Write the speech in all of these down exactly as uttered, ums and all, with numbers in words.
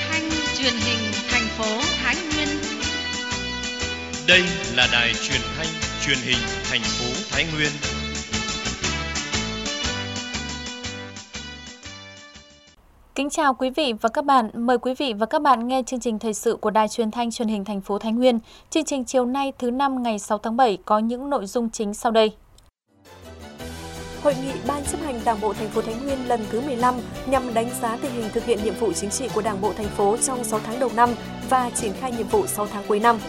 thanh truyền hình thành phố Thái Nguyên. Đây là đài truyền thanh truyền hình thành phố Thái Nguyên. Kính chào quý vị và các bạn. Mời quý vị và các bạn nghe chương trình thời sự của Đài Truyền thanh Truyền hình thành phố Thái Nguyên. Chương trình chiều nay thứ năm ngày sáu tháng bảy có những nội dung chính sau đây. Hội nghị Ban chấp hành Đảng bộ thành phố Thái Nguyên lần thứ mười lăm nhằm đánh giá tình hình thực hiện nhiệm vụ chính trị của Đảng bộ thành phố trong sáu tháng đầu năm và triển khai nhiệm vụ sáu tháng cuối năm.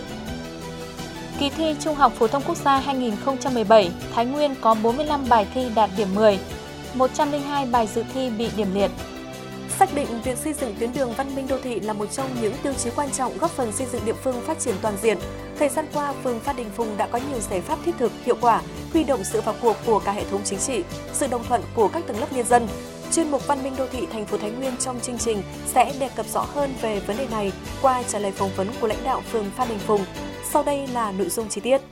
Kỳ thi Trung học phổ thông quốc gia hai không một bảy, Thái Nguyên có bốn mươi lăm bài thi đạt điểm mười, một trăm lẻ hai bài dự thi bị điểm liệt. Xác định việc xây dựng tuyến đường văn minh đô thị là một trong những tiêu chí quan trọng góp phần xây dựng địa phương phát triển toàn diện. Thời gian qua, phường Phan Đình Phùng đã có nhiều giải pháp thiết thực, hiệu quả, huy động sự vào cuộc của cả hệ thống chính trị, sự đồng thuận của các tầng lớp nhân dân. Chuyên mục Văn minh đô thị thành phố Thái Nguyên trong chương trình sẽ đề cập rõ hơn về vấn đề này qua trả lời phỏng vấn của lãnh đạo phường Phan Đình Phùng. Sau đây là nội dung chi tiết.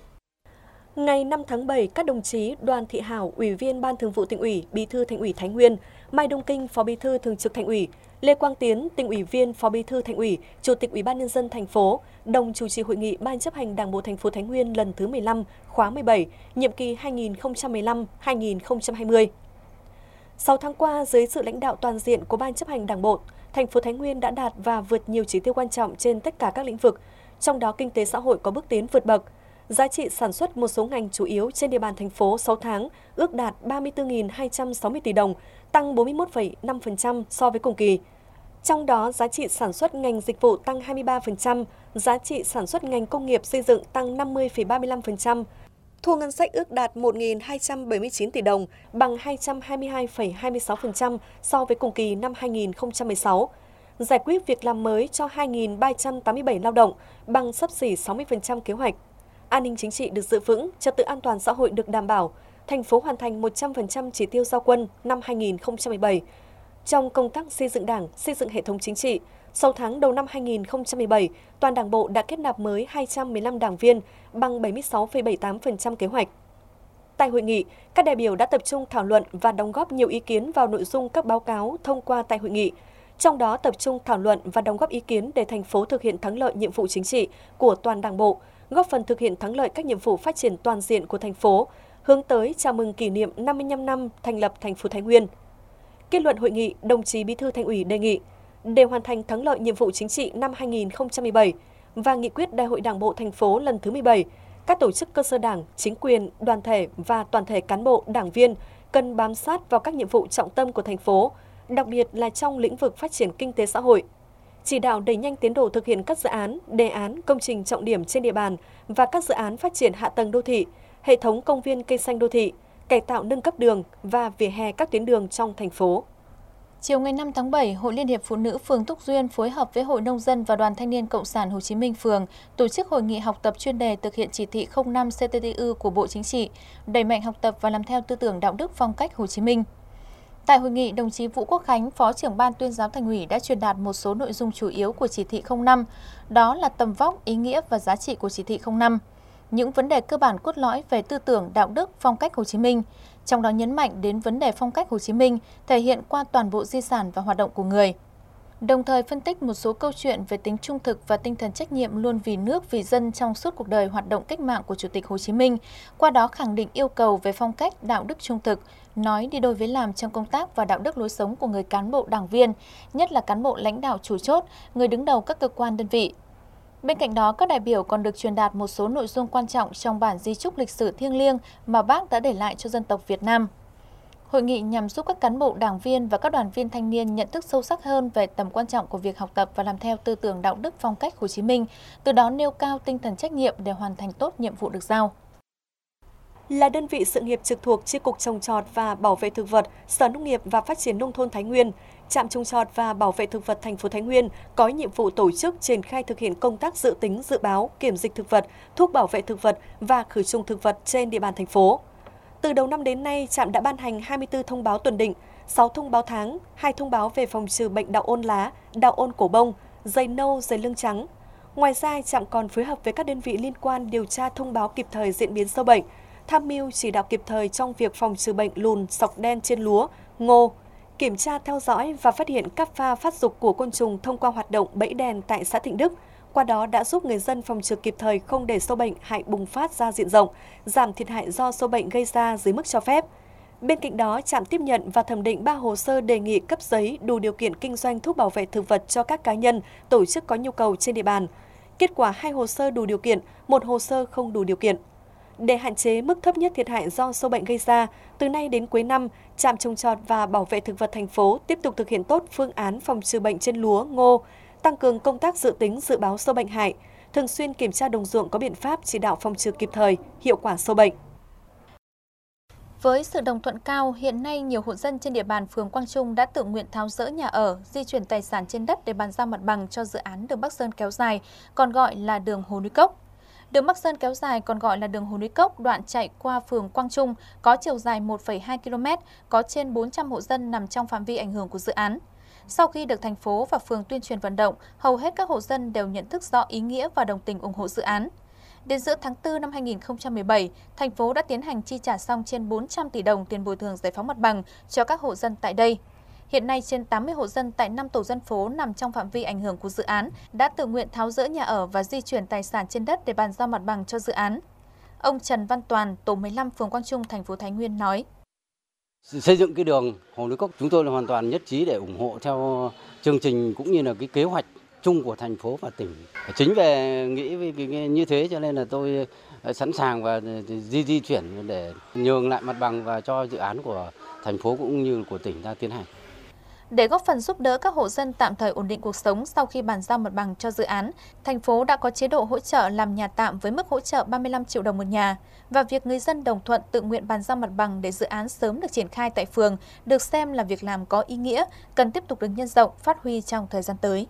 Ngày năm tháng bảy, các đồng chí Đoàn Thị Hảo, Ủy viên Ban Thường vụ Tỉnh ủy, Bí thư Thành ủy Thái Nguyên, Mai Đông Kinh, Phó Bí thư Thường trực Thành ủy, Lê Quang Tiến, Tỉnh ủy viên, Phó Bí thư Thành ủy, Chủ tịch Ủy ban nhân dân thành phố đồng chủ trì hội nghị Ban chấp hành Đảng bộ thành phố Thái Nguyên lần thứ mười lăm, khóa mười bảy, nhiệm kỳ hai nghìn không trăm mười lăm đến hai nghìn không trăm hai mươi. sáu tháng qua, dưới sự lãnh đạo toàn diện của Ban chấp hành Đảng bộ, thành phố Thái Nguyên đã đạt và vượt nhiều chỉ tiêu quan trọng trên tất cả các lĩnh vực, trong đó kinh tế xã hội có bước tiến vượt bậc. Giá trị sản xuất một số ngành chủ yếu trên địa bàn thành phố sáu tháng ước đạt ba mươi tư nghìn hai trăm sáu mươi tỷ đồng, tăng bốn mươi mốt phẩy năm phần trăm so với cùng kỳ. Trong đó, giá trị sản xuất ngành dịch vụ tăng hai mươi ba phần trăm, giá trị sản xuất ngành công nghiệp xây dựng tăng năm mươi phẩy ba mươi lăm phần trăm. Thu ngân sách ước đạt một nghìn hai trăm bảy mươi chín tỷ đồng, bằng hai trăm hai mươi hai phẩy hai mươi sáu phần trăm so với cùng kỳ năm hai nghìn không trăm mười sáu. Giải quyết việc làm mới cho hai nghìn ba trăm tám mươi bảy lao động, bằng xấp xỉ sáu mươi phần trăm kế hoạch. An ninh chính trị được giữ vững, trật tự an toàn xã hội được đảm bảo. Thành phố hoàn thành một trăm phần trăm chỉ tiêu giao quân năm hai nghìn không trăm mười bảy. Trong công tác xây dựng Đảng, xây dựng hệ thống chính trị, sáu tháng đầu năm hai nghìn không trăm mười bảy, toàn Đảng bộ đã kết nạp mới hai trăm mười lăm đảng viên, bằng bảy mươi sáu phẩy bảy mươi tám phần trăm kế hoạch. Tại hội nghị, các đại biểu đã tập trung thảo luận và đóng góp nhiều ý kiến vào nội dung các báo cáo thông qua tại hội nghị. Trong đó tập trung thảo luận và đóng góp ý kiến để thành phố thực hiện thắng lợi nhiệm vụ chính trị của toàn Đảng bộ, góp phần thực hiện thắng lợi các nhiệm vụ phát triển toàn diện của thành phố, hướng tới chào mừng kỷ niệm năm mươi lăm năm thành lập thành phố Thái Nguyên. Kết luận hội nghị, đồng chí Bí thư Thành ủy đề nghị để hoàn thành thắng lợi nhiệm vụ chính trị năm hai nghìn không trăm mười bảy và nghị quyết Đại hội Đảng bộ thành phố lần thứ mười bảy, các tổ chức cơ sở Đảng, chính quyền, đoàn thể và toàn thể cán bộ, đảng viên cần bám sát vào các nhiệm vụ trọng tâm của thành phố, đặc biệt là trong lĩnh vực phát triển kinh tế xã hội. Chỉ đạo đẩy nhanh tiến độ thực hiện các dự án, đề án, công trình trọng điểm trên địa bàn và các dự án phát triển hạ tầng đô thị, hệ thống công viên cây xanh đô thị, cải tạo nâng cấp đường và vỉa hè các tuyến đường trong thành phố. Chiều ngày năm tháng bảy, Hội Liên hiệp Phụ nữ phường Túc Duyên phối hợp với Hội Nông dân và Đoàn Thanh niên Cộng sản Hồ Chí Minh phường tổ chức hội nghị học tập chuyên đề thực hiện chỉ thị không năm C T T U của Bộ Chính trị, đẩy mạnh học tập và làm theo tư tưởng đạo đức phong cách Hồ Chí Minh. Tại hội nghị, đồng chí Vũ Quốc Khánh, Phó trưởng Ban Tuyên giáo Thành ủy đã truyền đạt một số nội dung chủ yếu của chỉ thị không năm, đó là tầm vóc, ý nghĩa và giá trị của chỉ thị không năm, những vấn đề cơ bản cốt lõi về tư tưởng, đạo đức, phong cách Hồ Chí Minh, trong đó nhấn mạnh đến vấn đề phong cách Hồ Chí Minh thể hiện qua toàn bộ di sản và hoạt động của người. Đồng thời phân tích một số câu chuyện về tính trung thực và tinh thần trách nhiệm luôn vì nước, vì dân trong suốt cuộc đời hoạt động cách mạng của Chủ tịch Hồ Chí Minh, qua đó khẳng định yêu cầu về phong cách, đạo đức trung thực, nói đi đôi với làm trong công tác và đạo đức lối sống của người cán bộ đảng viên, nhất là cán bộ lãnh đạo chủ chốt, người đứng đầu các cơ quan đơn vị. Bên cạnh đó, các đại biểu còn được truyền đạt một số nội dung quan trọng trong bản di chúc lịch sử thiêng liêng mà Bác đã để lại cho dân tộc Việt Nam. Hội nghị nhằm giúp các cán bộ, đảng viên và các đoàn viên thanh niên nhận thức sâu sắc hơn về tầm quan trọng của việc học tập và làm theo tư tưởng đạo đức phong cách Hồ Chí Minh, từ đó nêu cao tinh thần trách nhiệm để hoàn thành tốt nhiệm vụ được giao. Là đơn vị sự nghiệp trực thuộc Chi cục Trồng trọt và Bảo vệ thực vật, Sở Nông nghiệp và Phát triển nông thôn Thái Nguyên, Trạm Trồng trọt và Bảo vệ thực vật thành phố Thái Nguyên có nhiệm vụ tổ chức triển khai thực hiện công tác dự tính, dự báo, kiểm dịch thực vật, thuốc bảo vệ thực vật và khử trùng thực vật trên địa bàn thành phố. Từ đầu năm đến nay, trạm đã ban hành hai mươi tư thông báo tuần định, sáu thông báo tháng, hai thông báo về phòng trừ bệnh đạo ôn lá, đạo ôn cổ bông, dày nâu, dày lưng trắng. Ngoài ra, trạm còn phối hợp với các đơn vị liên quan điều tra thông báo kịp thời diễn biến sâu bệnh, tham mưu chỉ đạo kịp thời trong việc phòng trừ bệnh lùn, sọc đen trên lúa, ngô, kiểm tra theo dõi và phát hiện các pha phát dục của côn trùng thông qua hoạt động bẫy đèn tại xã Thịnh Đức. Qua đó đã giúp người dân phòng trừ kịp thời không để sâu bệnh hại bùng phát ra diện rộng, giảm thiệt hại do sâu bệnh gây ra dưới mức cho phép. Bên cạnh đó, trạm tiếp nhận và thẩm định ba hồ sơ đề nghị cấp giấy đủ điều kiện kinh doanh thuốc bảo vệ thực vật cho các cá nhân, tổ chức có nhu cầu trên địa bàn. Kết quả hai hồ sơ đủ điều kiện, một hồ sơ không đủ điều kiện. Để hạn chế mức thấp nhất thiệt hại do sâu bệnh gây ra, từ nay đến cuối năm, Trạm trồng trọt và bảo vệ thực vật thành phố tiếp tục thực hiện tốt phương án phòng trừ bệnh trên lúa, ngô, tăng cường công tác dự tính dự báo sâu bệnh hại, thường xuyên kiểm tra đồng ruộng có biện pháp chỉ đạo phòng trừ kịp thời, hiệu quả sâu bệnh. Với sự đồng thuận cao, hiện nay nhiều hộ dân trên địa bàn phường Quang Trung đã tự nguyện tháo dỡ nhà ở, di chuyển tài sản trên đất để bàn giao mặt bằng cho dự án đường Bắc Sơn kéo dài, còn gọi là đường Hồ Núi Cốc. Đường Bắc Sơn kéo dài còn gọi là đường Hồ Núi Cốc, đoạn chạy qua phường Quang Trung, có chiều dài một phẩy hai ki lô mét, có trên bốn trăm hộ dân nằm trong phạm vi ảnh hưởng của dự án. Sau khi được thành phố và phường tuyên truyền vận động, hầu hết các hộ dân đều nhận thức rõ ý nghĩa và đồng tình ủng hộ dự án. Đến giữa tháng tư năm hai nghìn không trăm mười bảy, thành phố đã tiến hành chi trả xong trên bốn trăm tỷ đồng tiền bồi thường giải phóng mặt bằng cho các hộ dân tại đây. Hiện nay, trên tám mươi hộ dân tại năm tổ dân phố nằm trong phạm vi ảnh hưởng của dự án đã tự nguyện tháo dỡ nhà ở và di chuyển tài sản trên đất để bàn giao mặt bằng cho dự án. Ông Trần Văn Toàn, tổ mười lăm phường Quang Trung, thành phố Thái Nguyên nói: Xây dựng cái đường Hồ Núi Cốc, chúng tôi là hoàn toàn nhất trí để ủng hộ theo chương trình cũng như là cái kế hoạch chung của thành phố và tỉnh. Chính về nghĩ như thế cho nên là tôi sẵn sàng và di di chuyển để nhường lại mặt bằng và cho dự án của thành phố cũng như của tỉnh ra tiến hành. Để góp phần giúp đỡ các hộ dân tạm thời ổn định cuộc sống sau khi bàn giao mặt bằng cho dự án, thành phố đã có chế độ hỗ trợ làm nhà tạm với mức hỗ trợ ba mươi lăm triệu đồng một nhà, và việc người dân đồng thuận tự nguyện bàn giao mặt bằng để dự án sớm được triển khai tại phường được xem là việc làm có ý nghĩa, cần tiếp tục được nhân rộng, phát huy trong thời gian tới.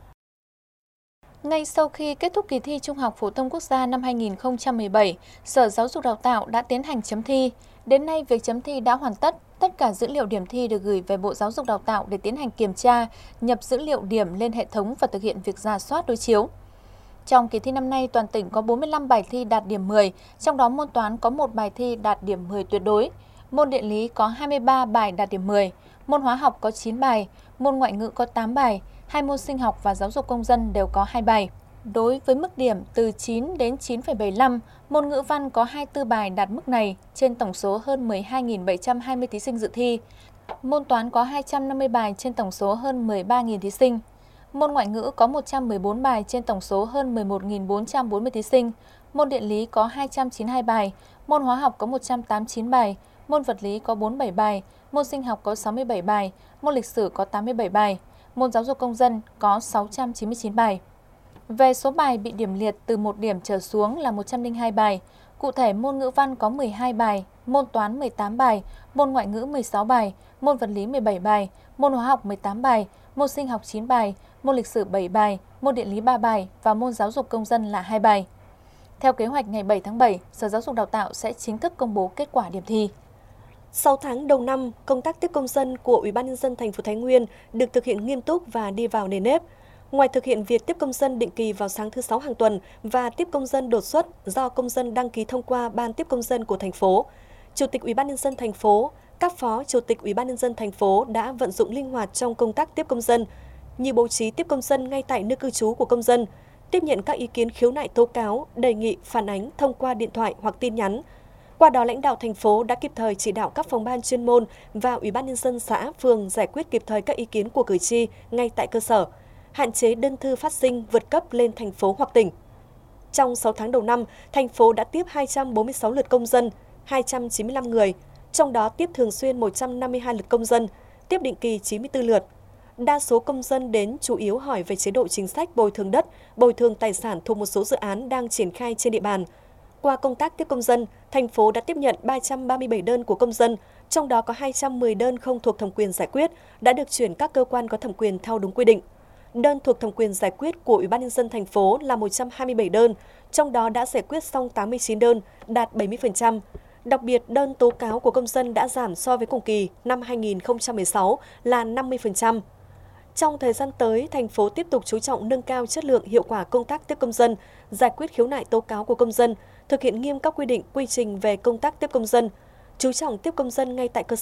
Ngay sau khi kết thúc kỳ thi Trung học phổ thông quốc gia năm hai nghìn không trăm mười bảy, Sở Giáo dục Đào tạo đã tiến hành chấm thi. Đến nay, việc chấm thi đã hoàn tất. Tất cả dữ liệu điểm thi được gửi về Bộ Giáo dục Đào tạo để tiến hành kiểm tra, nhập dữ liệu điểm lên hệ thống và thực hiện việc rà soát đối chiếu. Trong kỳ thi năm nay, toàn tỉnh có bốn mươi lăm bài thi đạt điểm mười, trong đó môn toán có một bài thi đạt điểm mười tuyệt đối, môn địa lý có hai mươi ba bài đạt điểm mười, môn hóa học có chín bài, môn ngoại ngữ có tám bài, hai môn sinh học và giáo dục công dân đều có hai bài. Đối với mức điểm từ chín đến chín phẩy bảy mươi lăm, môn ngữ văn có hai mươi tư bài đạt mức này trên tổng số hơn mười hai nghìn bảy trăm hai mươi thí sinh dự thi. Môn toán có hai trăm năm mươi bài trên tổng số hơn mười ba nghìn thí sinh. Môn ngoại ngữ có một trăm mười bốn bài trên tổng số hơn mười một nghìn bốn trăm bốn mươi thí sinh. Môn địa lý có hai trăm chín mươi hai bài, môn hóa học có một trăm tám mươi chín bài, môn vật lý có bốn mươi bảy bài, môn sinh học có sáu mươi bảy bài, môn lịch sử có tám mươi bảy bài, môn giáo dục công dân có sáu trăm chín mươi chín bài. Về số bài bị điểm liệt từ một điểm trở xuống là một trăm lẻ hai bài. Cụ thể, môn ngữ văn có mười hai bài, môn toán mười tám bài, môn ngoại ngữ mười sáu bài, môn vật lý mười bảy bài, môn hóa học mười tám bài, môn sinh học chín bài, môn lịch sử bảy bài, môn địa lý ba bài và môn giáo dục công dân là hai bài. Theo kế hoạch, ngày bảy tháng bảy, Sở Giáo dục Đào tạo sẽ chính thức công bố kết quả điểm thi. Sau tháng đầu năm, công tác tiếp công dân của Ủy ban nhân dân thành phố Thái Nguyên được thực hiện nghiêm túc và đi vào nề nếp. Ngoài thực hiện việc tiếp công dân định kỳ vào sáng thứ Sáu hàng tuần và tiếp công dân đột xuất do công dân đăng ký thông qua ban tiếp công dân của thành phố, Chủ tịch Ủy ban nhân dân thành phố, các phó Chủ tịch Ủy ban nhân dân thành phố đã vận dụng linh hoạt trong công tác tiếp công dân, như bố trí tiếp công dân ngay tại nơi cư trú của công dân, tiếp nhận các ý kiến khiếu nại tố cáo, đề nghị phản ánh thông qua điện thoại hoặc tin nhắn. Qua đó, lãnh đạo thành phố đã kịp thời chỉ đạo các phòng ban chuyên môn và Ủy ban nhân dân xã, phường giải quyết kịp thời các ý kiến của cử tri ngay tại cơ sở, hạn chế đơn thư phát sinh vượt cấp lên thành phố hoặc tỉnh. Trong sáu tháng đầu năm, thành phố đã tiếp hai trăm bốn mươi sáu lượt công dân, hai trăm chín mươi lăm người, trong đó tiếp thường xuyên một trăm năm mươi hai lượt công dân, tiếp định kỳ chín mươi tư lượt. Đa số công dân đến chủ yếu hỏi về chế độ chính sách bồi thường đất, bồi thường tài sản thuộc một số dự án đang triển khai trên địa bàn. Qua công tác tiếp công dân, thành phố đã tiếp nhận ba trăm ba mươi bảy đơn của công dân, trong đó có hai trăm mười đơn không thuộc thẩm quyền giải quyết, đã được chuyển các cơ quan có thẩm quyền theo đúng quy định. Đơn thuộc thẩm quyền giải quyết của Ủy ban nhân dân thành phố là một trăm hai mươi bảy đơn, trong đó đã giải quyết xong tám mươi chín đơn, đạt bảy mươi phần trăm. Đặc biệt, đơn tố cáo của công dân đã giảm so với cùng kỳ năm hai nghìn không trăm mười sáu là năm mươi phần trăm. Trong thời gian tới, thành phố tiếp tục chú trọng nâng cao chất lượng hiệu quả công tác tiếp công dân, giải quyết khiếu nại tố cáo của công dân, thực hiện nghiêm các quy định quy trình về công tác tiếp công dân, chú trọng tiếp công dân ngay tại cơ sở,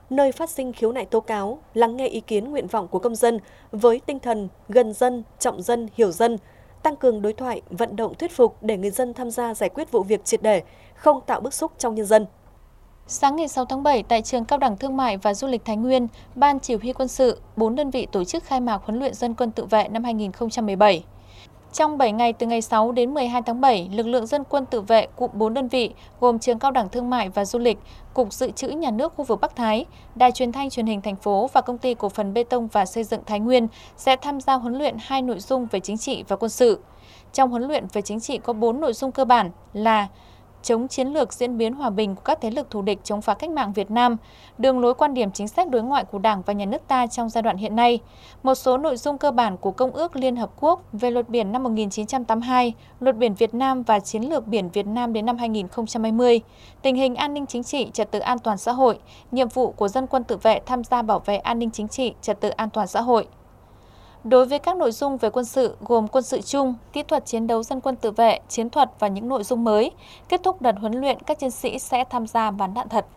nơi phát sinh khiếu nại tố cáo, lắng nghe ý kiến nguyện vọng của công dân với tinh thần gần dân, trọng dân, hiểu dân, tăng cường đối thoại, vận động thuyết phục để người dân tham gia giải quyết vụ việc triệt để, không tạo bức xúc trong nhân dân. Sáng ngày sáu tháng bảy, tại Trường Cao đẳng Thương mại và Du lịch Thái Nguyên, Ban Chỉ huy Quân sự, bốn đơn vị tổ chức khai mạc huấn luyện dân quân tự vệ năm hai nghìn không trăm mười bảy. Trong bảy ngày từ ngày sáu đến mười hai tháng bảy, lực lượng dân quân tự vệ cụm bốn đơn vị gồm Trường Cao đẳng Thương mại và Du lịch, Cục Dự trữ Nhà nước khu vực Bắc Thái, Đài Truyền thanh Truyền hình thành phố và Công ty Cổ phần Bê tông và Xây dựng Thái Nguyên sẽ tham gia huấn luyện hai nội dung về chính trị và quân sự. Trong huấn luyện về chính trị có bốn nội dung cơ bản là chống chiến lược diễn biến hòa bình của các thế lực thù địch chống phá cách mạng Việt Nam, đường lối quan điểm chính sách đối ngoại của Đảng và Nhà nước ta trong giai đoạn hiện nay, một số nội dung cơ bản của Công ước Liên Hợp Quốc về luật biển năm một nghìn chín trăm tám mươi hai, luật biển Việt Nam và chiến lược biển Việt Nam đến năm hai nghìn không trăm hai mươi, tình hình an ninh chính trị, trật tự an toàn xã hội, nhiệm vụ của dân quân tự vệ tham gia bảo vệ an ninh chính trị, trật tự an toàn xã hội. Đối với các nội dung về quân sự gồm quân sự chung, kỹ thuật chiến đấu dân quân tự vệ, chiến thuật và những nội dung mới, kết thúc đợt huấn luyện các chiến sĩ sẽ tham gia bắn đạn thật.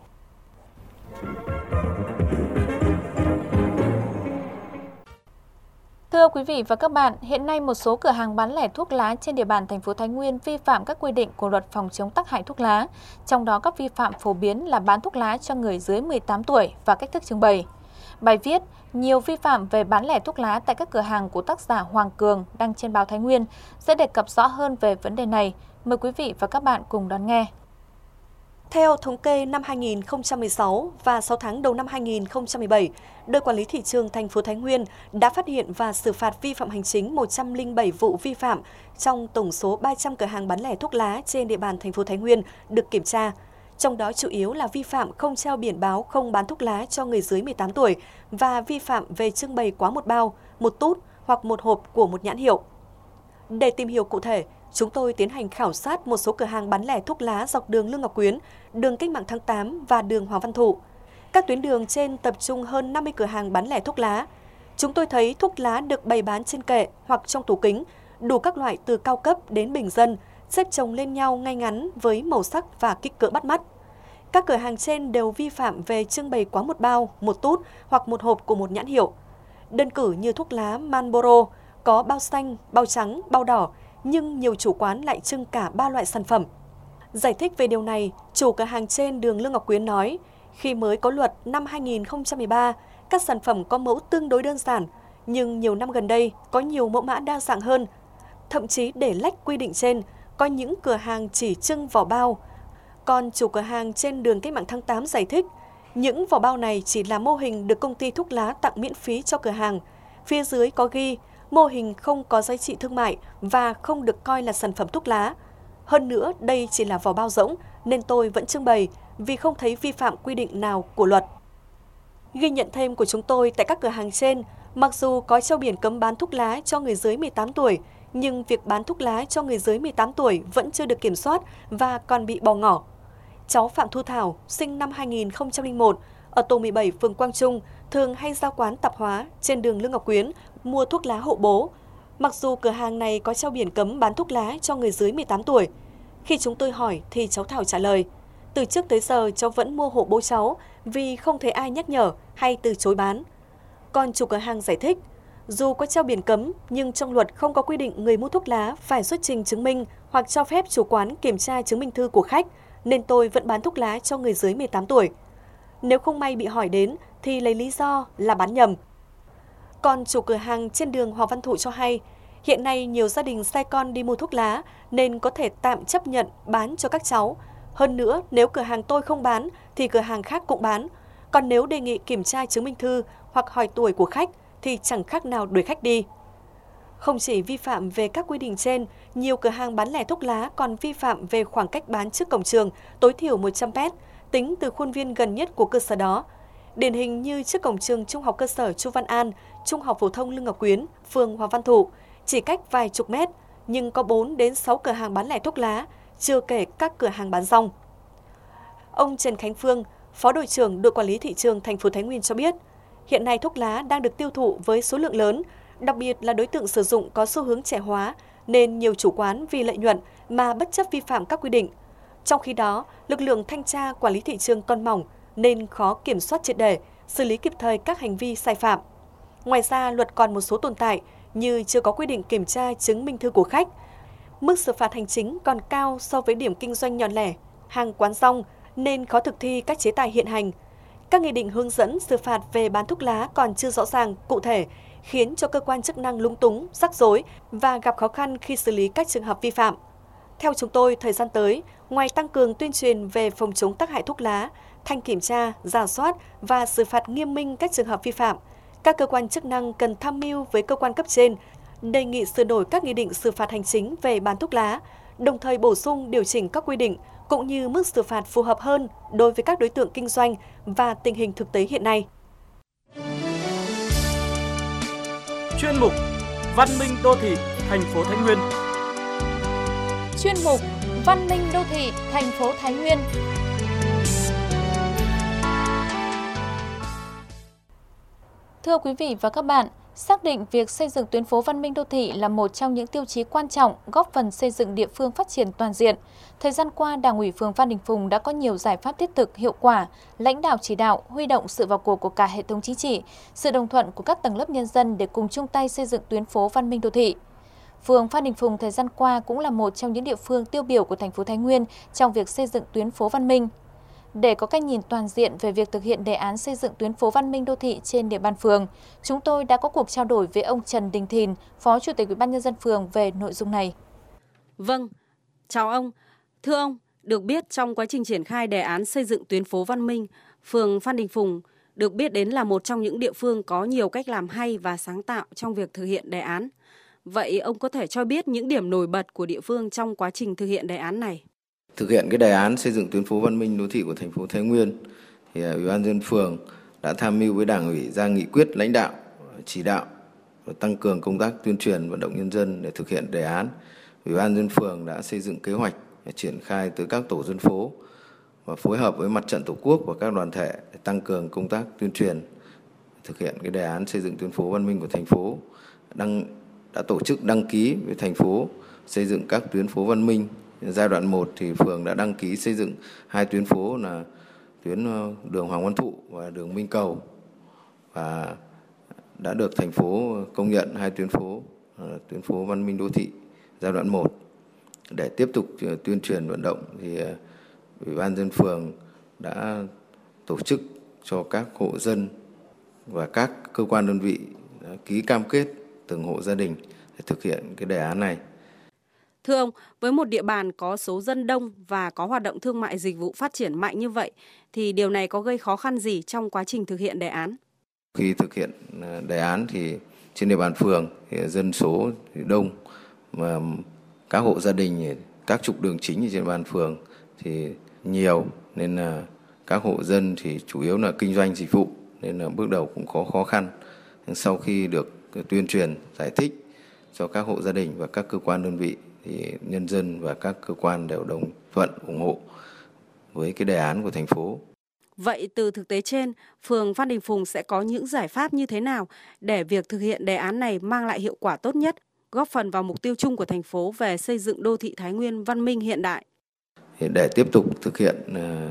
Thưa quý vị và các bạn, hiện nay một số cửa hàng bán lẻ thuốc lá trên địa bàn thành phố Thái Nguyên vi phạm các quy định của luật phòng chống tác hại thuốc lá, trong đó các vi phạm phổ biến là bán thuốc lá cho người dưới mười tám tuổi và cách thức trưng bày. Bài viết nhiều vi phạm về bán lẻ thuốc lá tại các cửa hàng của tác giả Hoàng Cường đăng trên báo Thái Nguyên sẽ đề cập rõ hơn về vấn đề này. Mời quý vị và các bạn cùng đón nghe. Theo thống kê năm hai nghìn không trăm mười sáu và sáu tháng đầu năm hai nghìn không trăm mười bảy, đội quản lý thị trường thành phố Thái Nguyên đã phát hiện và xử phạt vi phạm hành chính một trăm lẻ bảy vụ vi phạm trong tổng số ba trăm cửa hàng bán lẻ thuốc lá trên địa bàn thành phố Thái Nguyên được kiểm tra. Trong đó chủ yếu là vi phạm không treo biển báo không bán thuốc lá cho người dưới mười tám tuổi và vi phạm về trưng bày quá một bao, một tút hoặc một hộp của một nhãn hiệu. Để tìm hiểu cụ thể, chúng tôi tiến hành khảo sát một số cửa hàng bán lẻ thuốc lá dọc đường Lương Ngọc Quyến, đường Cách mạng tháng tám và đường Hoàng Văn Thụ. Các tuyến đường trên tập trung hơn năm mươi cửa hàng bán lẻ thuốc lá. Chúng tôi thấy thuốc lá được bày bán trên kệ hoặc trong tủ kính, đủ các loại từ cao cấp đến bình dân, xếp chồng lên nhau ngay ngắn với màu sắc và kích cỡ bắt mắt. Các cửa hàng trên đều vi phạm về trưng bày quá một bao, một tút hoặc một hộp của một nhãn hiệu. Đơn cử như thuốc lá Marlboro có bao xanh, bao trắng, bao đỏ, nhưng nhiều chủ quán lại trưng cả ba loại sản phẩm. Giải thích về điều này, chủ cửa hàng trên đường Lương Ngọc Quyến nói, khi mới có luật năm hai nghìn không trăm mười ba, các sản phẩm có mẫu tương đối đơn giản, nhưng nhiều năm gần đây có nhiều mẫu mã đa dạng hơn. Thậm chí để lách quy định trên, có những cửa hàng chỉ trưng vỏ bao. Còn chủ cửa hàng trên đường Cách mạng tháng tám giải thích, những vỏ bao này chỉ là mô hình được công ty thuốc lá tặng miễn phí cho cửa hàng. Phía dưới có ghi, mô hình không có giá trị thương mại và không được coi là sản phẩm thuốc lá. Hơn nữa, đây chỉ là vỏ bao rỗng nên tôi vẫn trưng bày vì không thấy vi phạm quy định nào của luật. Ghi nhận thêm của chúng tôi tại các cửa hàng trên, mặc dù có treo biển cấm bán thuốc lá cho người dưới mười tám tuổi, nhưng việc bán thuốc lá cho người dưới mười tám tuổi vẫn chưa được kiểm soát và còn bị bỏ ngỏ. Cháu Phạm Thu Thảo, sinh năm hai nghìn không trăm lẻ một, ở tổ mười bảy phường Quang Trung, thường hay ra quán tạp hóa trên đường Lương Ngọc Quyến mua thuốc lá hộ bố. Mặc dù cửa hàng này có treo biển cấm bán thuốc lá cho người dưới mười tám tuổi. Khi chúng tôi hỏi thì cháu Thảo trả lời, từ trước tới giờ cháu vẫn mua hộ bố cháu vì không thấy ai nhắc nhở hay từ chối bán. Còn chủ cửa hàng giải thích, dù có treo biển cấm nhưng trong luật không có quy định người mua thuốc lá phải xuất trình chứng minh hoặc cho phép chủ quán kiểm tra chứng minh thư của khách, nên tôi vẫn bán thuốc lá cho người dưới mười tám tuổi. Nếu không may bị hỏi đến thì lấy lý do là bán nhầm. Còn chủ cửa hàng trên đường Hoàng Văn Thụ cho hay, hiện nay nhiều gia đình sai con đi mua thuốc lá nên có thể tạm chấp nhận bán cho các cháu. Hơn nữa, nếu cửa hàng tôi không bán thì cửa hàng khác cũng bán. Còn nếu đề nghị kiểm tra chứng minh thư hoặc hỏi tuổi của khách thì chẳng khác nào đuổi khách đi. Không chỉ vi phạm về các quy định trên, nhiều cửa hàng bán lẻ thuốc lá còn vi phạm về khoảng cách bán trước cổng trường tối thiểu một trăm mét, tính từ khuôn viên gần nhất của cơ sở đó. Điển hình như trước cổng trường Trung học cơ sở Chu Văn An, Trung học phổ thông Lương Ngọc Quyến, phường Hoàng Văn Thụ, chỉ cách vài chục mét, nhưng có bốn đến sáu cửa hàng bán lẻ thuốc lá, chưa kể các cửa hàng bán rong. Ông Trần Khánh Phương, Phó đội trưởng đội quản lý thị trường thành phố Thái Nguyên cho biết, hiện nay thuốc lá đang được tiêu thụ với số lượng lớn, đặc biệt là đối tượng sử dụng có xu hướng trẻ hóa, nên nhiều chủ quán vì lợi nhuận mà bất chấp vi phạm các quy định. Trong khi đó, lực lượng thanh tra quản lý thị trường còn mỏng, nên khó kiểm soát triệt để, xử lý kịp thời các hành vi sai phạm. Ngoài ra, luật còn một số tồn tại như chưa có quy định kiểm tra chứng minh thư của khách, mức xử phạt hành chính còn cao so với điểm kinh doanh nhỏ lẻ, hàng quán rong nên khó thực thi các chế tài hiện hành. Các nghị định hướng dẫn xử phạt về bán thuốc lá còn chưa rõ ràng, cụ thể, khiến cho cơ quan chức năng lúng túng, rắc rối và gặp khó khăn khi xử lý các trường hợp vi phạm. Theo chúng tôi, thời gian tới, ngoài tăng cường tuyên truyền về phòng chống tác hại thuốc lá, thanh kiểm tra, rà soát và xử phạt nghiêm minh các trường hợp vi phạm, các cơ quan chức năng cần tham mưu với cơ quan cấp trên, đề nghị sửa đổi các nghị định xử phạt hành chính về bán thuốc lá, đồng thời bổ sung điều chỉnh các quy định cũng như mức xử phạt phù hợp hơn đối với các đối tượng kinh doanh và tình hình thực tế hiện nay. Chuyên mục Văn minh đô thị thành phố Thái Nguyên. Chuyên mục Văn minh đô thị thành phố Thái Nguyên. Thưa quý vị và các bạn, xác định việc xây dựng tuyến phố văn minh đô thị là một trong những tiêu chí quan trọng góp phần xây dựng địa phương phát triển toàn diện. Thời gian qua, Đảng ủy phường Phan Đình Phùng đã có nhiều giải pháp thiết thực, hiệu quả, lãnh đạo chỉ đạo, huy động sự vào cuộc của cả hệ thống chính trị, sự đồng thuận của các tầng lớp nhân dân để cùng chung tay xây dựng tuyến phố văn minh đô thị. Phường Phan Đình Phùng thời gian qua cũng là một trong những địa phương tiêu biểu của thành phố Thái Nguyên trong việc xây dựng tuyến phố văn minh. Để có cách nhìn toàn diện về việc thực hiện đề án xây dựng tuyến phố văn minh đô thị trên địa bàn phường, chúng tôi đã có cuộc trao đổi với ông Trần Đình Thìn, Phó Chủ tịch Ủy ban nhân dân phường về nội dung này. Vâng, chào ông. Thưa ông, được biết trong quá trình triển khai đề án xây dựng tuyến phố văn minh, phường Phan Đình Phùng được biết đến là một trong những địa phương có nhiều cách làm hay và sáng tạo trong việc thực hiện đề án. Vậy ông có thể cho biết những điểm nổi bật của địa phương trong quá trình thực hiện đề án này? Thực hiện cái đề án xây dựng tuyến phố văn minh đô thị của thành phố Thái Nguyên, thì Ủy ban nhân dân phường đã tham mưu với Đảng ủy ra nghị quyết lãnh đạo, chỉ đạo và tăng cường công tác tuyên truyền vận động nhân dân để thực hiện đề án. Ủy ban nhân dân phường đã xây dựng kế hoạch để triển khai tới các tổ dân phố và phối hợp với Mặt trận Tổ quốc và các đoàn thể để tăng cường công tác tuyên truyền thực hiện cái đề án xây dựng tuyến phố văn minh của thành phố. Đăng đã tổ chức đăng ký với thành phố xây dựng các tuyến phố văn minh. Giai đoạn một thì phường đã đăng ký xây dựng hai tuyến phố là tuyến đường Hoàng Văn Thụ và đường Minh Cầu, và đã được thành phố công nhận hai tuyến phố tuyến phố văn minh đô thị giai đoạn một. Để tiếp tục tuyên truyền vận động thì Ủy ban nhân dân phường đã tổ chức cho các hộ dân và các cơ quan đơn vị ký cam kết từng hộ gia đình để thực hiện cái đề án này. Thưa ông, với một địa bàn có số dân đông và có hoạt động thương mại dịch vụ phát triển mạnh như vậy, thì điều này có gây khó khăn gì trong quá trình thực hiện đề án? Khi thực hiện đề án thì trên địa bàn phường thì dân số thì đông, mà các hộ gia đình, các trục đường chính trên địa bàn phường thì nhiều, nên là các hộ dân thì chủ yếu là kinh doanh dịch vụ, nên là bước đầu cũng có khó khăn. Sau khi được tuyên truyền, giải thích cho các hộ gia đình và các cơ quan đơn vị, thì nhân dân và các cơ quan đều đồng thuận, ủng hộ với cái đề án của thành phố. Vậy từ thực tế trên, phường Phan Đình Phùng sẽ có những giải pháp như thế nào để việc thực hiện đề án này mang lại hiệu quả tốt nhất, góp phần vào mục tiêu chung của thành phố về xây dựng đô thị Thái Nguyên văn minh hiện đại? Để tiếp tục thực hiện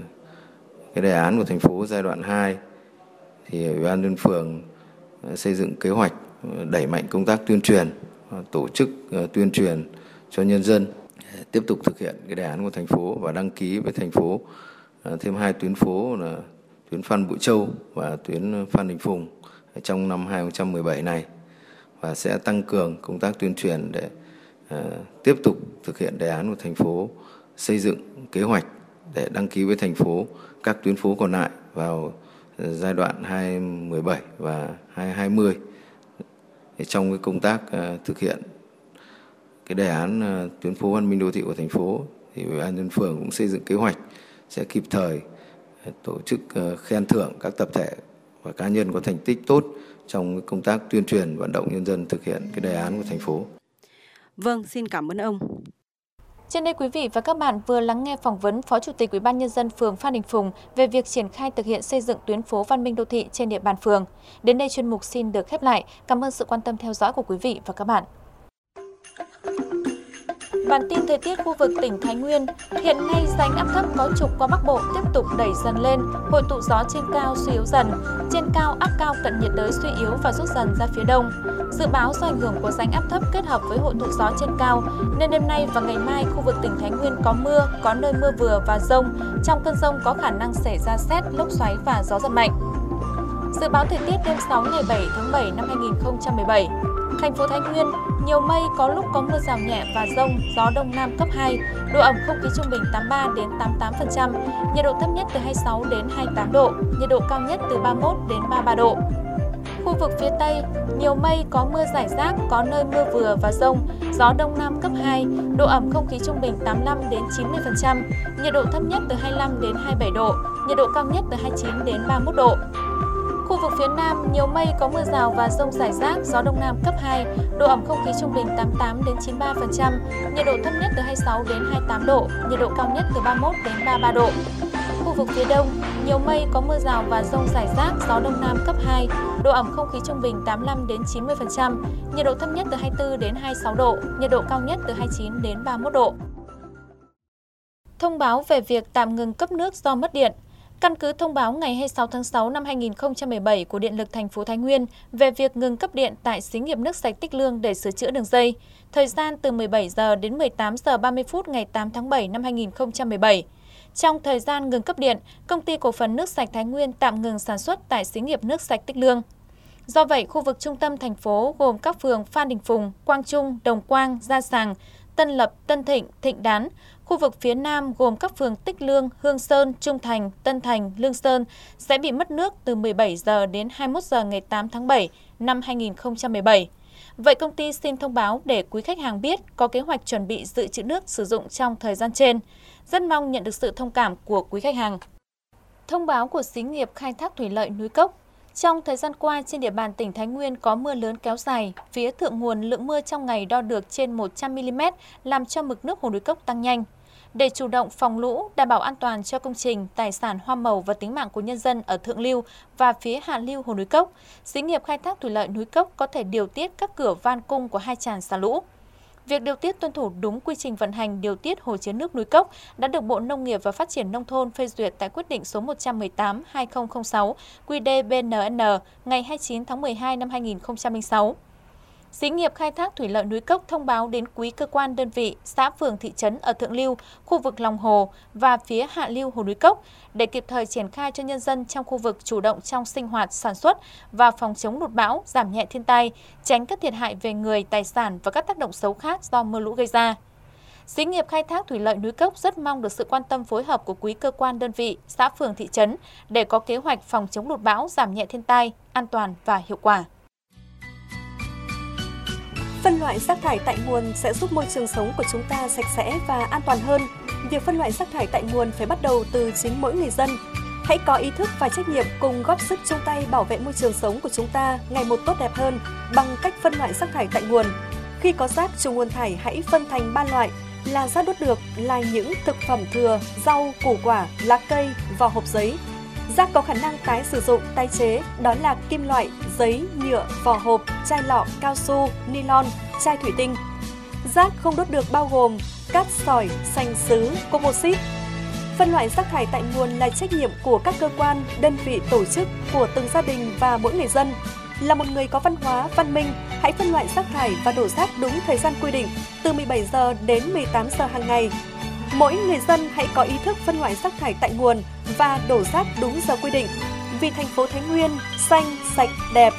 cái đề án của thành phố giai đoạn hai, thì Ủy ban nhân dân phường xây dựng kế hoạch đẩy mạnh công tác tuyên truyền, tổ chức tuyên truyền cho nhân dân, tiếp tục thực hiện cái đề án của thành phố và đăng ký với thành phố thêm hai tuyến phố là tuyến Phan Bội Châu và tuyến Phan Đình Phùng trong năm hai không một bảy này, và sẽ tăng cường công tác tuyên truyền để uh, tiếp tục thực hiện đề án của thành phố, xây dựng kế hoạch để đăng ký với thành phố các tuyến phố còn lại vào giai đoạn hai không một bảy và hai không hai không. Thì trong cái công tác uh, thực hiện cái đề án uh, tuyến phố văn minh đô thị của thành phố, thì Ủy ban nhân dân phường cũng xây dựng kế hoạch sẽ kịp thời uh, tổ chức uh, khen thưởng các tập thể và cá nhân có thành tích tốt trong công tác tuyên truyền vận động nhân dân thực hiện cái đề án của thành phố. Vâng, xin cảm ơn ông. Trên đây quý vị và các bạn vừa lắng nghe phỏng vấn Phó Chủ tịch Ủy ban nhân dân phường Phan Đình Phùng về việc triển khai thực hiện xây dựng tuyến phố văn minh đô thị trên địa bàn phường. Đến đây chuyên mục xin được khép lại. Cảm ơn sự quan tâm theo dõi của quý vị và các bạn. Bản tin thời tiết khu vực tỉnh Thái Nguyên, hiện nay rãnh áp thấp có trục qua Bắc Bộ tiếp tục đẩy dần lên, hội tụ gió trên cao suy yếu dần, trên cao áp cao cận nhiệt đới suy yếu và rút dần ra phía đông. Dự báo do ảnh hưởng của rãnh áp thấp kết hợp với hội tụ gió trên cao, nên đêm nay và ngày mai khu vực tỉnh Thái Nguyên có mưa, có nơi mưa vừa và dông. Trong cơn dông có khả năng xảy ra sét, lốc xoáy và gió giật mạnh. Dự báo thời tiết đêm sáu ngày bảy tháng bảy năm hai nghìn không trăm mười bảy. Thành phố Thái Nguyên, nhiều mây, có lúc có mưa rào nhẹ và dông, gió đông nam cấp hai, độ ẩm không khí trung bình tám mươi ba đến tám mươi tám phần trăm, nhiệt độ thấp nhất từ hai mươi sáu đến hai mươi tám độ, nhiệt độ cao nhất từ ba mươi mốt đến ba mươi ba độ. Khu vực phía Tây, nhiều mây, có mưa rải rác, có nơi mưa vừa và dông, gió đông nam cấp hai, độ ẩm không khí trung bình tám mươi lăm đến chín mươi phần trăm, nhiệt độ thấp nhất từ hai mươi lăm đến hai mươi bảy độ, nhiệt độ cao nhất từ hai mươi chín đến ba mươi mốt độ. Khu vực phía Nam, nhiều mây, có mưa rào và dông rải rác, gió đông nam cấp hai, độ ẩm không khí trung bình tám mươi tám đến chín mươi ba phần trăm, nhiệt độ thấp nhất từ hai mươi sáu đến hai mươi tám độ, nhiệt độ cao nhất từ ba mươi mốt đến ba mươi ba độ. Khu vực phía Đông, nhiều mây, có mưa rào và dông rải rác, gió đông nam cấp hai, độ ẩm không khí trung bình tám mươi lăm đến chín mươi phần trăm, nhiệt độ thấp nhất từ hai mươi tư đến hai mươi sáu độ, nhiệt độ cao nhất từ hai mươi chín đến ba mươi mốt độ. Thông báo về việc tạm ngừng cấp nước do mất điện. Căn cứ thông báo ngày hai mươi sáu tháng sáu năm hai nghìn không trăm mười bảy của Điện lực thành phố Thái Nguyên về việc ngừng cấp điện tại xí nghiệp nước sạch Tích Lương để sửa chữa đường dây, thời gian từ mười bảy giờ đến mười tám giờ ba mươi phút ngày tám tháng bảy năm hai nghìn không trăm mười bảy. Trong thời gian ngừng cấp điện, Công ty Cổ phần Nước sạch Thái Nguyên tạm ngừng sản xuất tại xí nghiệp nước sạch Tích Lương. Do vậy, khu vực trung tâm thành phố gồm các phường Phan Đình Phùng, Quang Trung, Đồng Quang, Gia Sàng, Tân Lập, Tân Thịnh, Thịnh Đán. Khu vực phía Nam gồm các phường Tích Lương, Hương Sơn, Trung Thành, Tân Thành, Lương Sơn sẽ bị mất nước từ mười bảy giờ đến hai mươi mốt giờ ngày tám tháng bảy năm hai nghìn không trăm mười bảy. Vậy công ty xin thông báo để quý khách hàng biết có kế hoạch chuẩn bị dự trữ nước sử dụng trong thời gian trên. Rất mong nhận được sự thông cảm của quý khách hàng. Thông báo của xí nghiệp khai thác thủy lợi Núi Cốc. Trong thời gian qua, trên địa bàn tỉnh Thái Nguyên có mưa lớn kéo dài. Phía thượng nguồn, lượng mưa trong ngày đo được trên một trăm mi li mét, làm cho mực nước hồ Núi Cốc tăng nhanh. Để chủ động phòng lũ, đảm bảo an toàn cho công trình, tài sản, hoa màu và tính mạng của nhân dân ở thượng lưu và phía hạ lưu hồ Núi Cốc, xí nghiệp khai thác thủy lợi Núi Cốc có thể điều tiết các cửa van cung của hai tràn xả lũ. Việc điều tiết tuân thủ đúng quy trình vận hành điều tiết hồ chứa nước Núi Cốc đã được Bộ Nông nghiệp và Phát triển Nông thôn phê duyệt tại quyết định số một trăm mười tám trên hai nghìn không trăm lẻ sáu quy đê bê en en ngày hai mươi chín tháng mười hai năm hai nghìn không trăm lẻ sáu. Xí nghiệp khai thác thủy lợi Núi Cốc thông báo đến quý cơ quan đơn vị, xã phường thị trấn ở thượng lưu, khu vực lòng hồ và phía hạ lưu hồ Núi Cốc để kịp thời triển khai cho nhân dân trong khu vực chủ động trong sinh hoạt, sản xuất và phòng chống lụt bão, giảm nhẹ thiên tai, tránh các thiệt hại về người, tài sản và các tác động xấu khác do mưa lũ gây ra. Xí nghiệp khai thác thủy lợi Núi Cốc rất mong được sự quan tâm phối hợp của quý cơ quan đơn vị, xã phường thị trấn để có kế hoạch phòng chống lụt bão, giảm nhẹ thiên tai, an toàn và hiệu quả. Phân loại rác thải tại nguồn sẽ giúp môi trường sống của chúng ta sạch sẽ và an toàn hơn. Việc phân loại rác thải tại nguồn phải bắt đầu từ chính mỗi người dân. Hãy có ý thức và trách nhiệm cùng góp sức chung tay bảo vệ môi trường sống của chúng ta ngày một tốt đẹp hơn bằng cách phân loại rác thải tại nguồn. Khi có rác chủ nguồn thải hãy phân thành ba loại là rác đốt được là những thực phẩm thừa, rau, củ quả, lá cây, vỏ hộp giấy. Rác có khả năng tái sử dụng, tái chế, đó là kim loại, giấy, nhựa, vỏ hộp, chai lọ, cao su, nylon, chai thủy tinh. Rác không đốt được bao gồm cát sỏi, sành sứ, composite. Phân loại rác thải tại nguồn là trách nhiệm của các cơ quan, đơn vị, tổ chức, của từng gia đình và mỗi người dân. Là một người có văn hóa, văn minh, hãy phân loại rác thải và đổ rác đúng thời gian quy định, từ mười bảy giờ đến mười tám giờ hàng ngày. Mỗi người dân hãy có ý thức phân loại rác thải tại nguồn và đổ rác đúng giờ quy định. Vì thành phố Thái Nguyên xanh, sạch, đẹp.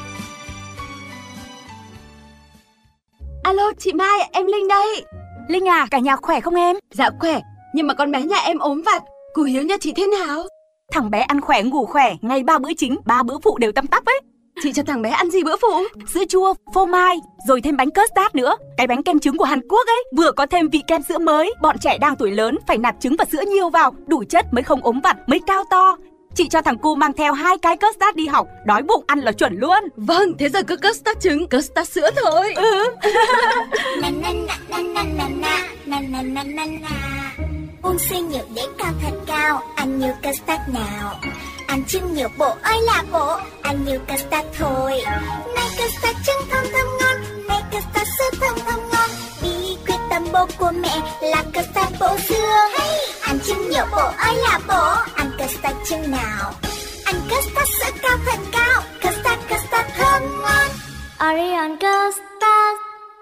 Alo, chị Mai, em Linh đây. Linh à, cả nhà khỏe không em? Dạ khỏe, nhưng mà con bé nhà em ốm vặt. Cô Hiếu nhà chị thế nào? Thằng bé ăn khỏe, ngủ khỏe, ngày ba bữa chính, ba bữa phụ đều tăm tắp ấy. Chị cho thằng bé ăn gì bữa phụ? Sữa chua, phô mai, rồi thêm bánh custard nữa. Cái bánh kem trứng của Hàn Quốc ấy, vừa có thêm vị kem sữa mới. Bọn trẻ đang tuổi lớn phải nạp trứng và sữa nhiều vào, đủ chất mới không ốm vặt, mới cao to. Chị cho thằng cu mang theo hai cái custard đi học, đói bụng ăn là chuẩn luôn. Vâng, thế giờ cứ custard trứng, custard sữa thôi. Ừ. Uống sinh nhiều để cao thật cao, ăn nhiều custard nào. Ăn trứng nhiều bộ ơi là bộ, ăn nhiều custard thôi. Này custard trứng thơm thơm ngon, này custard sữa thơm thơm ngon. Bí quyết tâm bố của của mẹ là custard bổ dương. Hey! Ăn chưng nhiều bổ ơi là bổ, ăn custard chưng nào. Ăn custard sữa cao phần cao, custard custard thơm ngon. Orion custard.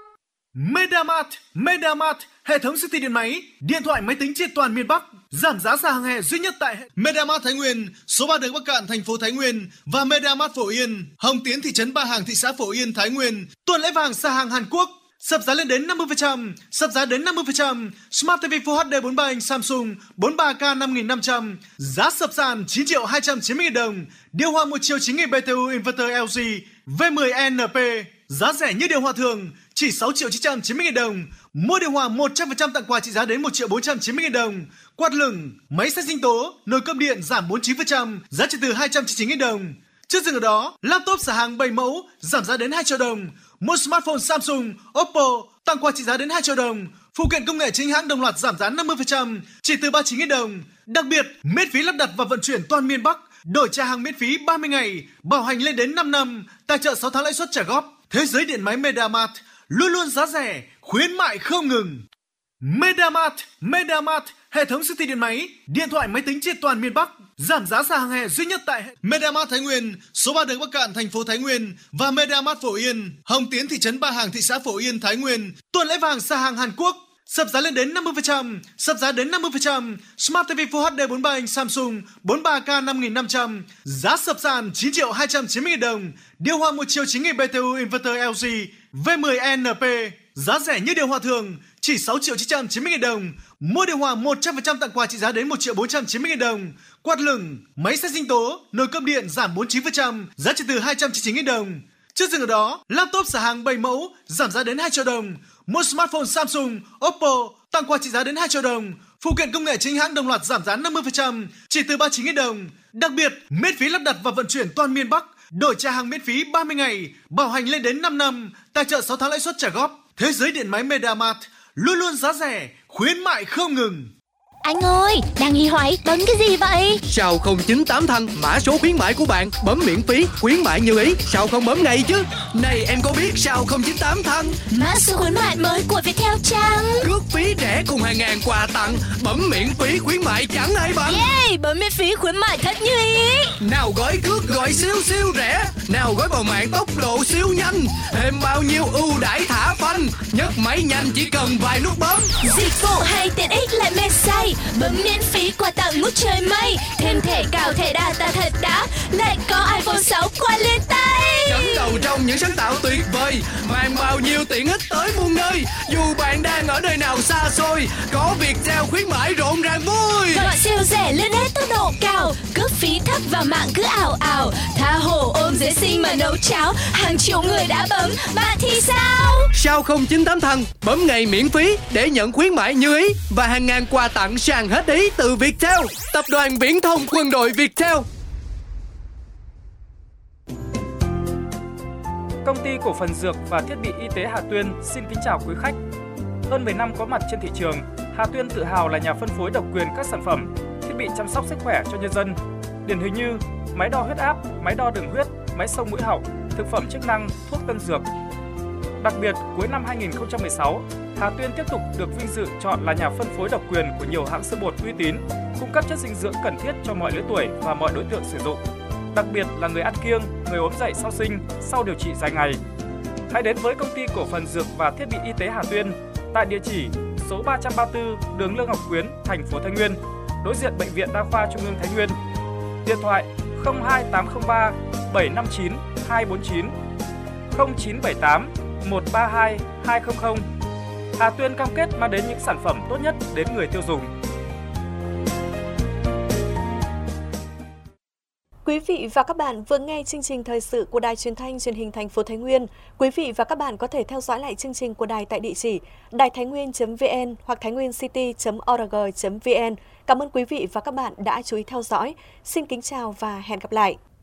Medamart, Medamart, hệ thống siêu thị điện máy, điện thoại máy tính trên toàn miền Bắc, giảm giá sàn hàng hè duy nhất tại Medamart Thái Nguyên, số ba đường Bắc Cạn, thành phố Thái Nguyên và Medamart Phổ Yên, Hồng Tiến, thị trấn Ba Hàng, thị xã Phổ Yên, Thái Nguyên. Tuần lễ vàng sàn hàng Hàn Quốc, sập giá lên đến năm mươi phần trăm, sập giá đến năm mươi phần trăm. Smart ti vi Full hát đê bốn mươi ba inch Samsung bốn mươi ba K năm nghìn năm trăm, giá sập sàn chín triệu hai trăm chín mươi nghìn đồng. Điều hòa một chiều chín nghìn bê tê u inverter lờ giê V mười N P, giá rẻ như điều hòa thường, chỉ sáu triệu chín trăm chín mươi nghìn đồng. Mua điều hòa một trăm phần trăm tặng quà trị giá đến một triệu bốn trăm chín mươi nghìn đồng. Quạt lửng, máy xay sinh tố, nồi cơm điện giảm bốn mươi chín phần trăm, giá chỉ từ hai trăm chín mươi chín nghìn đồng. Chưa dừng ở đó, laptop xả hàng bảy mẫu giảm giá đến hai triệu đồng. Mua smartphone Samsung, Oppo tặng quà trị giá đến hai triệu đồng. Phụ kiện công nghệ chính hãng đồng loạt giảm giá năm mươi phần trăm, chỉ từ ba mươi chín nghìn đồng. Đặc biệt, miễn phí lắp đặt và vận chuyển toàn miền Bắc, đổi trả hàng miễn phí ba mươi ngày, bảo hành lên đến năm năm, tài trợ sáu tháng lãi suất trả góp. Thế giới điện máy Medamart luôn luôn giá rẻ, khuyến mại không ngừng. Medamart, Medamart, hệ thống siêu thị điện máy, điện thoại máy tính trên toàn miền Bắc, giảm giá sàn hàng hè duy nhất tại Medamart Thái Nguyên, số ba đường Bắc Cạn, thành phố Thái Nguyên và Medamart Phổ Yên, Hồng Tiến, thị trấn Ba Hàng, thị xã Phổ Yên, Thái Nguyên. Tuần lễ vàng sàn hàng Hàn Quốc, sập giá lên đến năm mươi phần trăm, sập giá đến năm mươi phần trăm. Smart ti vi Full hát đê bốn mươi ba inch Samsung bốn mươi ba K năm nghìn năm trăm, giá sập sàn chín triệu hai trăm chín mươi nghìn đồng. Điều hòa một chiều chín nghìn bê tê u inverter lờ giê V mười N P, giá rẻ như điều hòa thường, chỉ sáu triệu chín trăm chín mươi nghìn đồng. Mua điều hòa một trăm phần trăm tặng quà trị giá đến một triệu bốn trăm chín mươi nghìn đồng. Quạt lửng, máy xay sinh tố, nồi cơm điện giảm bốn mươi chín phần trăm, giá chỉ từ hai trăm chín mươi chín nghìn đồng. Chưa dừng ở đó, laptop xả hàng bảy mẫu giảm giá đến hai triệu đồng. Mua smartphone Samsung, Oppo tặng quà trị giá đến hai triệu đồng. Phụ kiện công nghệ chính hãng đồng loạt giảm giá năm mươi phần trăm, chỉ từ ba mươi chín nghìn đồng. Đặc biệt, miễn phí lắp đặt và vận chuyển toàn miền Bắc, đổi trả hàng miễn phí ba mươi ngày, bảo hành lên đến năm năm, tài trợ sáu tháng lãi suất trả góp. Thế giới điện máy Medamart luôn luôn giá rẻ, khuyến mại không ngừng. Anh ơi, đang nghi hoài, bấm cái gì vậy? Sao không chín tám thăng, mã số khuyến mãi của bạn, bấm miễn phí, khuyến mại như ý, sao không bấm ngay chứ? Này em có biết sao không chín tám thăng? Mã số khuyến mại mới của Viettel chăng? Cước phí rẻ cùng hàng ngàn quà tặng, bấm miễn phí khuyến mại chẳng ai bằng. Yeah, bấm miễn phí khuyến mại thật như ý. Nào gói cước gọi siêu siêu rẻ, nào gói vào mạng tốc độ siêu nhanh, thêm bao nhiêu ưu đãi thả phanh, nhấc máy nhanh chỉ cần vài nút bấm. Dịch vụ hay tiện ích lại mê say, bấm miễn phí quà tặng ngút trời mây, thêm thẻ cào thẻ data thật đã, lại có iPhone sáu qua lên tay. Dẫn đầu trong những sáng tạo tuyệt vời, mang bao nhiêu tiện ích tới muôn nơi. Dù bạn đang ở nơi nào xa xôi, có Viettel khuyến mãi rộn ràng vui. Gọi siêu rẻ lên hết tốc độ cao, cước phí thấp và mạng cứ ảo ảo, tha hồ ôm dễ sinh mà nấu cháo, hàng triệu người đã bấm, bạn thì sao? Sao không chín tám thăng, bấm ngày miễn phí để nhận khuyến mãi như ý và hàng ngàn quà tặng sàn hết ý từ Viettel, tập đoàn viễn thông quân đội Viettel. Công ty cổ phần dược và thiết bị y tế Hà Tuyên xin kính chào quý khách. Hơn mười năm có mặt trên thị trường, Hà Tuyên tự hào là nhà phân phối độc quyền các sản phẩm, thiết bị chăm sóc sức khỏe cho nhân dân. Điển hình như máy đo huyết áp, máy đo đường huyết, máy xông mũi họng, thực phẩm chức năng, thuốc tân dược. Đặc biệt, cuối năm hai nghìn không trăm mười sáu, Hà Tuyên tiếp tục được vinh dự chọn là nhà phân phối độc quyền của nhiều hãng sữa bột uy tín, cung cấp chất dinh dưỡng cần thiết cho mọi lứa tuổi và mọi đối tượng sử dụng. Đặc biệt là người ăn kiêng, người ốm dậy sau sinh, sau điều trị dài ngày. Hãy đến với công ty cổ phần dược và thiết bị y tế Hà Tuyên tại địa chỉ số ba trăm ba mươi tư đường Lương Ngọc Quyến, thành phố Thái Nguyên, đối diện Bệnh viện Đa khoa Trung ương Thái Nguyên. Điện thoại không hai tám không ba bảy năm chín hai bốn chín, không chín bảy tám một ba hai hai không không. Hà Tuyên cam kết mang đến những sản phẩm tốt nhất đến người tiêu dùng. Quý vị và các bạn vừa nghe chương trình thời sự của Đài Truyền thanh Truyền hình thành phố Thái Nguyên. Quý vị và các bạn có thể theo dõi lại chương trình của đài tại địa chỉ đài thái nguyên chấm vn hoặc thái nguyên city chấm org chấm vn. Cảm ơn quý vị và các bạn đã chú ý theo dõi. Xin kính chào và hẹn gặp lại.